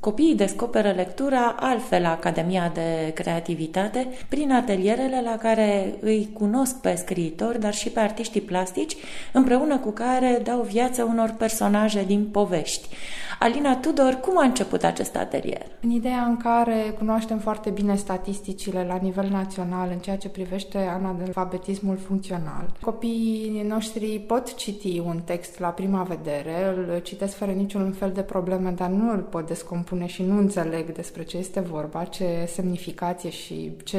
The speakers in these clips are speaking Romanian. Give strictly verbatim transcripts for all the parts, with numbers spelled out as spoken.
Copiii descoperă lectura altfel la Academia de Creativitate, prin atelierele la care îi cunosc pe scriitori, dar și pe artiștii plastici, împreună cu care dau viață unor personaje din povești. Alina Tudor, cum a început acest atelier? În ideea în care cunoaștem foarte bine statisticile la nivel național în ceea ce privește analfabetismul funcțional. Copiii noștri pot citi un text la prima vedere, îl citesc fără niciun fel de probleme, dar nu îl pot descompune și nu înțeleg despre ce este vorba, ce semnificație și ce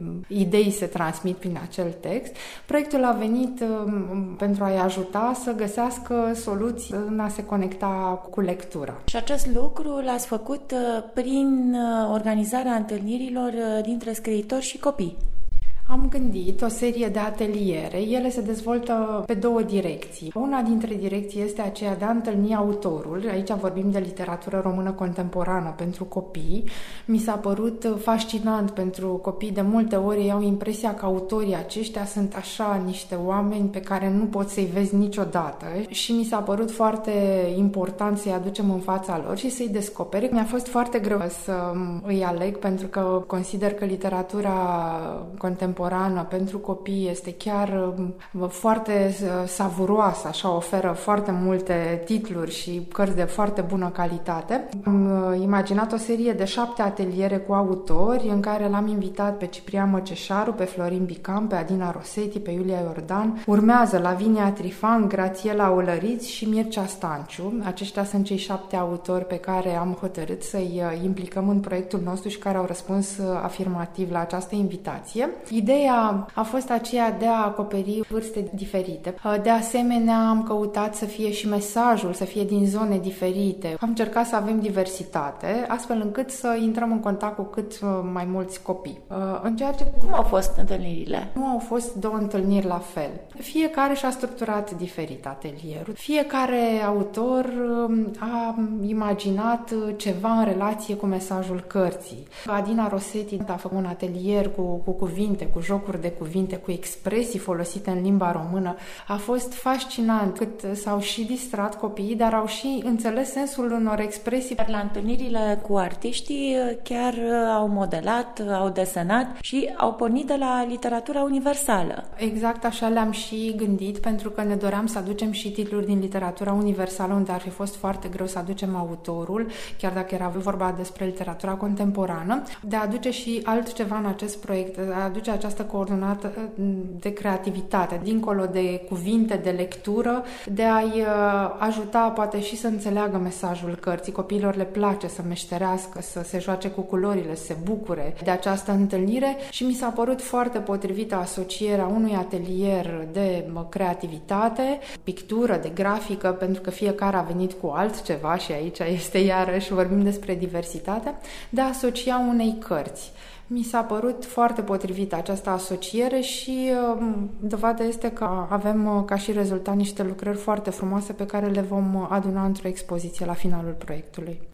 idei se transmit prin acel text. Proiectul a venit pentru a-i ajuta să găsească soluții în a se conecta cu lectura. Și acest lucru l-ați făcut prin organizarea întâlnirilor dintre scriitori și copii. Am gândit o serie de ateliere, ele se dezvoltă pe două direcții. Una dintre direcții este aceea de a întâlni autorul, aici vorbim de literatură română contemporană pentru copii. Mi s-a părut fascinant pentru copii, de multe ori ei au impresia că autorii aceștia sunt așa niște oameni pe care nu poți să-i vezi niciodată și mi s-a părut foarte important să-i aducem în fața lor și să-i descoperi. Mi-a fost foarte greu să îi aleg pentru că consider că literatura contemporană pentru copii este chiar foarte savuroasă, așa oferă foarte multe titluri și cărți de foarte bună calitate. Am imaginat o serie de șapte ateliere cu autori în care l-am invitat pe Ciprian Măceșaru, pe Florin Bicam, pe Adina Rosetti, pe Iulia Iordan. Urmează Lavinia Trifan, Grațiela Olăriț și Mircea Stanciu. Aceștia sunt cei șapte autori pe care am hotărât să-i implicăm în proiectul nostru și care au răspuns afirmativ la această invitație. Ideea a fost aceea de a acoperi vârste diferite. De asemenea, am căutat să fie și mesajul, să fie din zone diferite. Am încercat să avem diversitate, astfel încât să intrăm în contact cu cât mai mulți copii. În ceea ce... Cum au fost întâlnirile? Nu au fost două întâlniri la fel. Fiecare și-a structurat diferit atelierul. Fiecare autor a imaginat ceva în relație cu mesajul cărții. Adina Rosetti a făcut un atelier cu, cu cuvinte, cu jocuri de cuvinte, cu expresii folosite în limba română. A fost fascinant cât s-au și distrat copiii, dar au și înțeles sensul unor expresii. La întâlnirile cu artiștii chiar au modelat, au desenat și au pornit de la literatura universală. Exact așa le-am și gândit, pentru că ne doream să aducem și titluri din literatura universală, unde ar fi fost foarte greu să aducem autorul, chiar dacă era vorba despre literatura contemporană, de a aduce și altceva în acest proiect, de a aduce această coordonată de creativitate, dincolo de cuvinte, de lectură, de a-i ajuta poate și să înțeleagă mesajul cărții. Copiilor le place să meșterească, să se joace cu culorile, să se bucure de această întâlnire și mi s-a părut foarte potrivită asocierea unui atelier de creativitate, pictură, de grafică, pentru că fiecare a venit cu altceva și aici este iarăși, vorbim despre diversitate, de a asocia unei cărți. Mi s-a părut foarte potrivită această asociere și dovada este că avem ca și rezultat niște lucrări foarte frumoase pe care le vom aduna într-o expoziție la finalul proiectului.